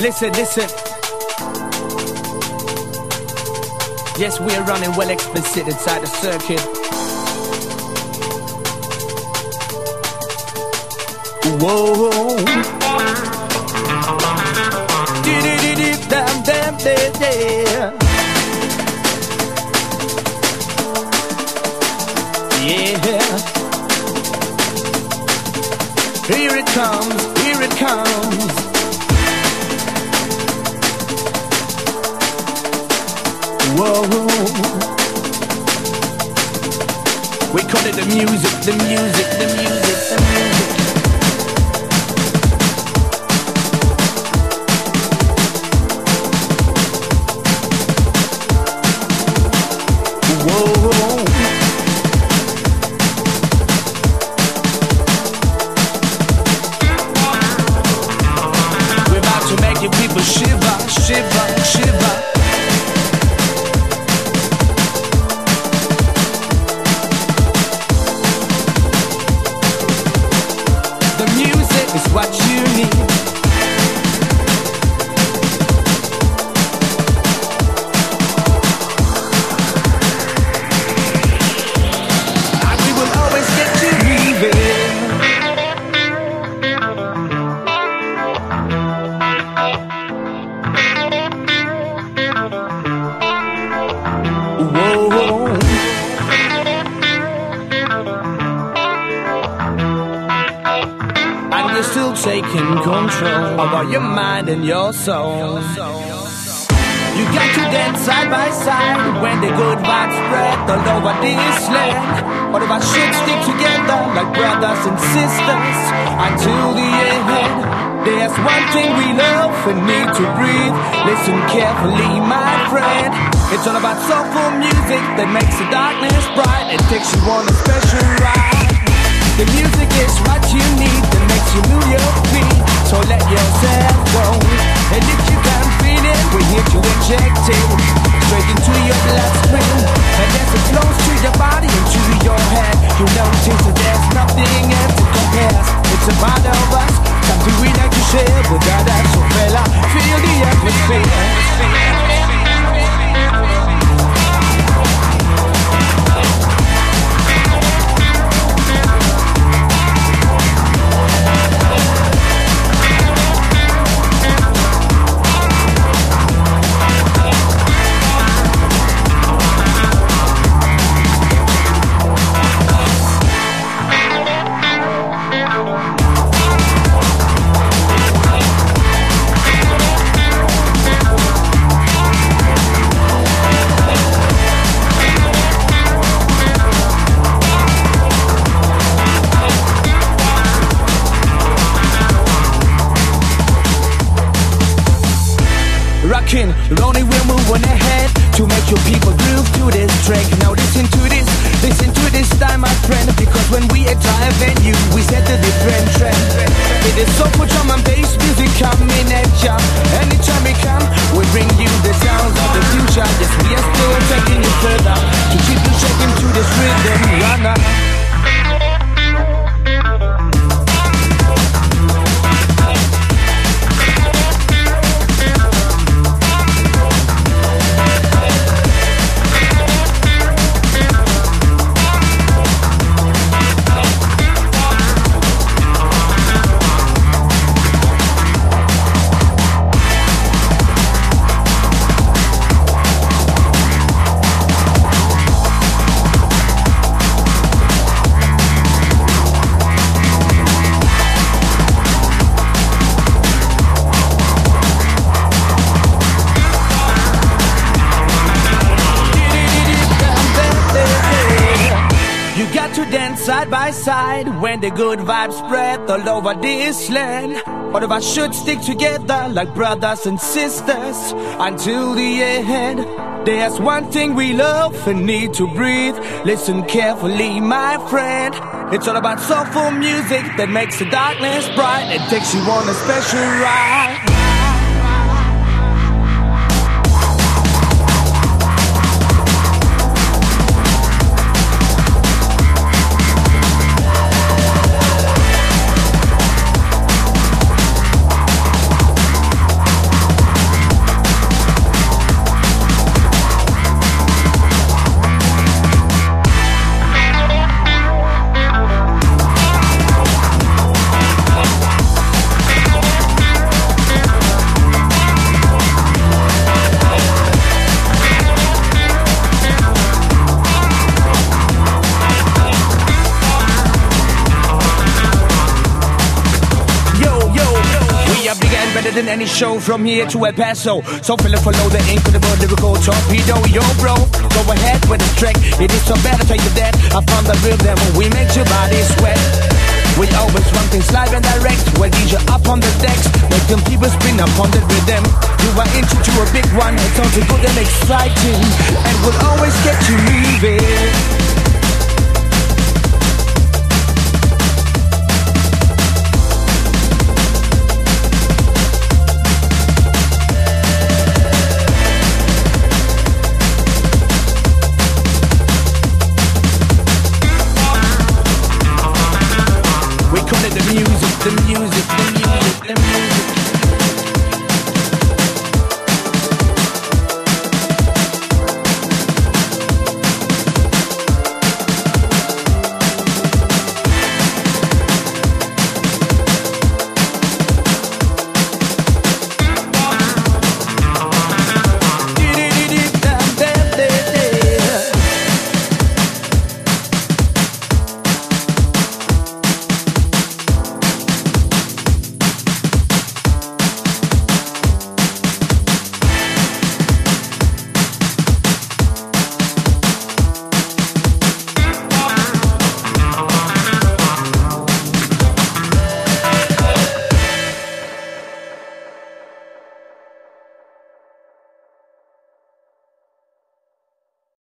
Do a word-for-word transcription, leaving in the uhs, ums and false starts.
Listen, listen. Yes, we're running well explicit inside the circuit. Whoa. Damn, damn, damn, damn. Yeah. Here it comes, here it comes. Whoa. We call it the music, the music, the music, the music. Whoa. We're about to make you people shiver, shiver, shiver. What you need. And we will always get you moving. Whoa. And you're still taking control over your mind and your soul. You got to dance side by side when the good vibes spread all over this land. All of us should stick together like brothers and sisters until the end. There's one thing we love and need to breathe. Listen carefully, my friend. It's all about soulful music that makes the darkness bright and takes you on a special ride. The music is what you need that makes you move your feet. So let yourself go. And if you can't feel it, we're here to inject it straight into your bloodstream. And as it flows to your body and to your head, you notice that there's nothing else to compare. It's a part of us, something we like to share with others. So fella, feel the atmosphere. Rockin', Ronnie will move on ahead to make your people groove to this track. Now listen to this, listen to this time, my friend, because when we enter a venue, we set a different trend. It is soulful drum and bass music coming at ya. Anytime we come, we bring you the sounds of the future. Yes, we are still taking you further to keep you shaking to this rhythm, runner. Side by side when the good vibes spread all over this land. All of us should stick together like brothers and sisters until the end. There's one thing we love and need to breathe. Listen carefully, my friend. It's all about soulful music that makes the darkness bright and takes you on a special ride. better than any show from here to El Paso. So feel it, follow the incredible lyrical torpedo. Yo bro, go ahead with the track. It is so bad, I tell you that. I found the real devil, we make your body sweat. We always run things live and direct. We'll D J up on the decks, make them people spin up on the rhythm. You are into to a big one, it sounds so good and exciting, and we'll always get you moving. The music, the music, the music, the music.